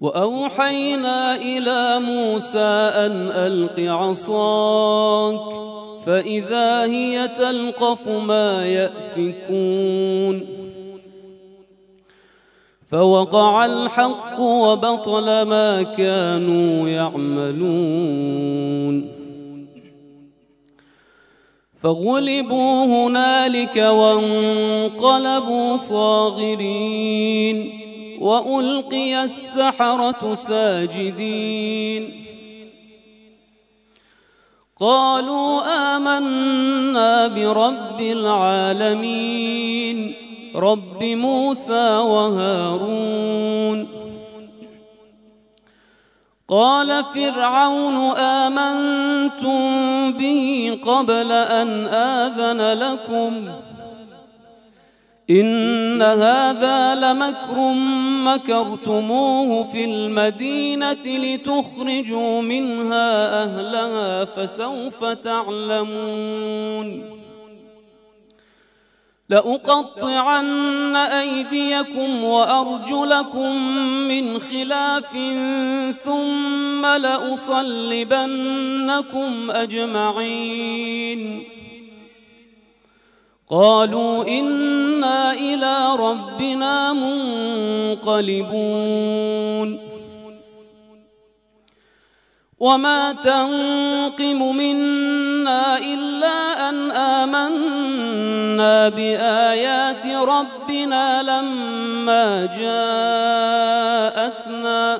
وأوحينا إلى موسى أن ألق عصاك فإذا هي تلقف ما يأفكون فوقع الحق وبطل ما كانوا يعملون فغلبوا هنالك وانقلبوا صاغرين وألقي السحرة ساجدين قالوا آمنا برب العالمين رب موسى وهارون قال فرعون آمنتم به قبل أن آذن لكم إن هذا لمكر مكرتموه في المدينة لتخرجوا منها أهلها فسوف تعلمون لأقطعن أيديكم وأرجلكم من خلاف ثم لأصلبنكم أجمعين قالوا إنا إلى ربنا منقلبون وما تنقم منا إلا أن آمنا بآيات ربنا لما جاءتنا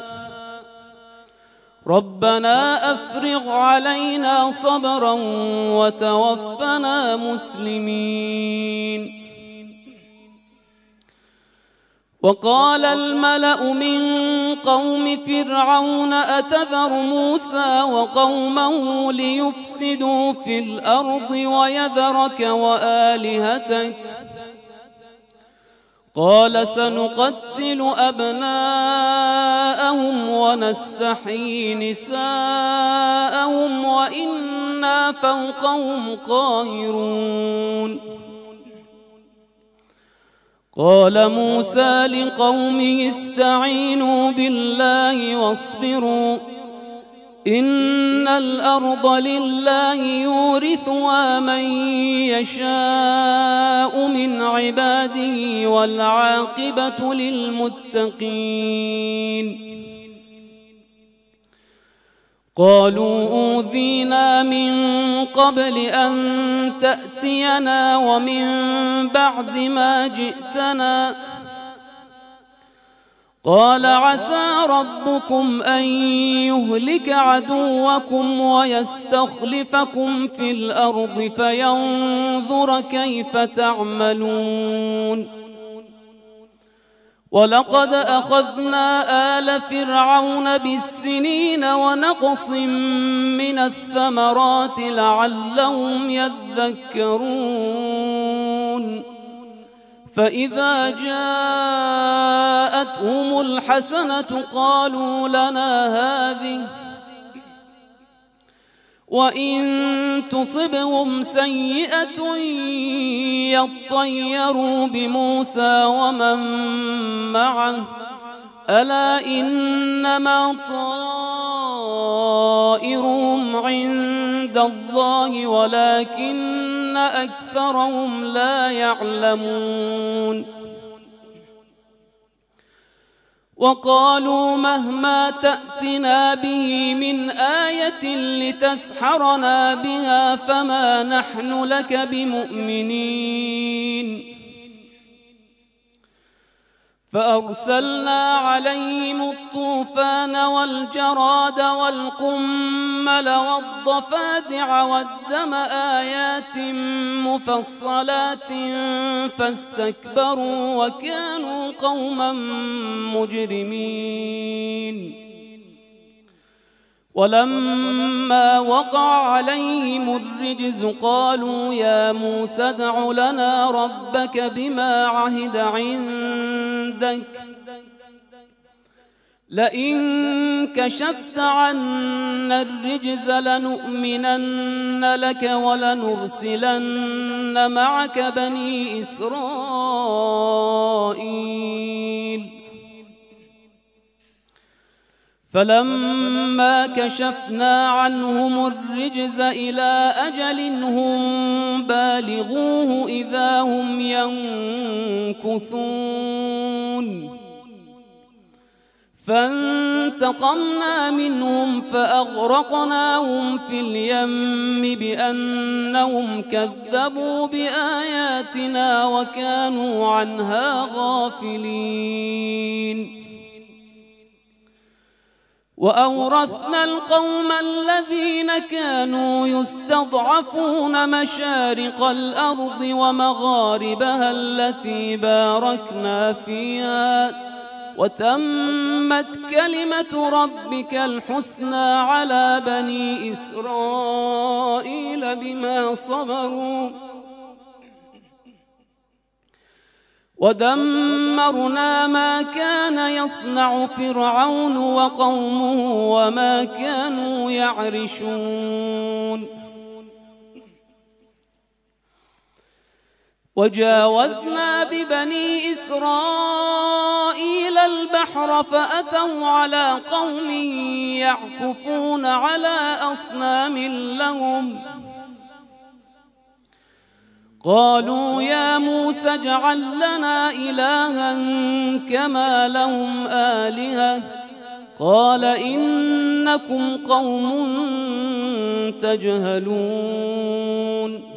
ربنا أفرغ علينا صبرا وتوفنا مسلمين وقال الملأ من قوم فرعون أتذر موسى وقومه ليفسدوا في الأرض ويذرك وآلهتك قال سنقتل أبناءهم ونستحيي نساءهم وإنا فوقهم قاهرون قال موسى لقومه استعينوا بالله واصبروا إن الأرض لله يورثها من يشاء من عباده والعاقبة للمتقين قالوا أوذينا من قبل أن تأتينا ومن بعد ما جئتنا قال عسى ربكم أن يهلك عدوكم ويستخلفكم في الأرض فينظر كيف تعملون ولقد أخذنا آل فرعون بالسنين ونقص من الثمرات لعلهم يذكرون فإذا جاءتهم الحسنة قالوا لنا هذه وإن تصبهم سيئة يطيروا بموسى ومن معه ألا إنما طائرهم عند الله ولكن أكثرهم لا يعلمون وقالوا مهما تأتنا به من آية لتسحرنا بها فما نحن لك بمؤمنين فأرسلنا عليهم الطوفان والجراد والقمل والضفادع والدم آيات مفصلات فاستكبروا وكانوا قوما مجرمين ولما وقع عليهم الرجز قالوا يا موسى ادع لنا ربك بما عهد عندك لئن كشفت عنا الرجز لنؤمنن لك ولنرسلن معك بني إسرائيل فلما كشفنا عنهم الرجز إلى أجل هم بالغوه إذا هم ينكثون فانتقمنا منهم فأغرقناهم في اليم بأنهم كذبوا بآياتنا وكانوا عنها غافلين وأورثنا القوم الذين كانوا يستضعفون مشارق الأرض ومغاربها التي باركنا فيها وتمت كلمة ربك الحسنى على بني إسرائيل بما صبروا ودمرنا ما كان يصنع فرعون وقومه وما كانوا يعرشون وجاوزنا ببني إسرائيل البحر فأتوا على قوم يعكفون على أصنام لهم قالوا يا موسى اجعل لنا إلها كما لهم آلهة قال إنكم قوم تجهلون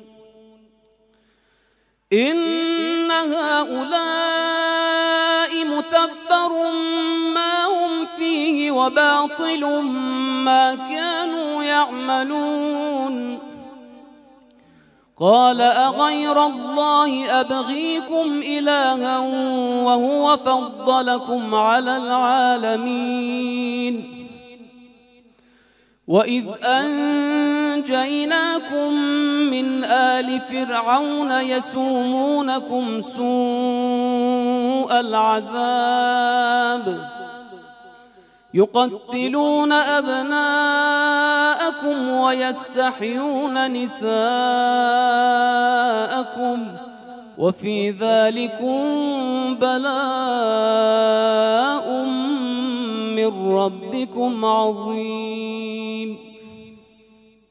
إن هؤلاء متبر ما هم فيه وباطل ما كانوا يعملون قال أغير الله أبغيكم إلها وهو فضلكم على العالمين وإذ أنجيناكم من آل فرعون يسومونكم سوء العذاب يقتلون أبناءكم ويستحيون نساءكم وفي ذلكم بلاء من ربكم عظيم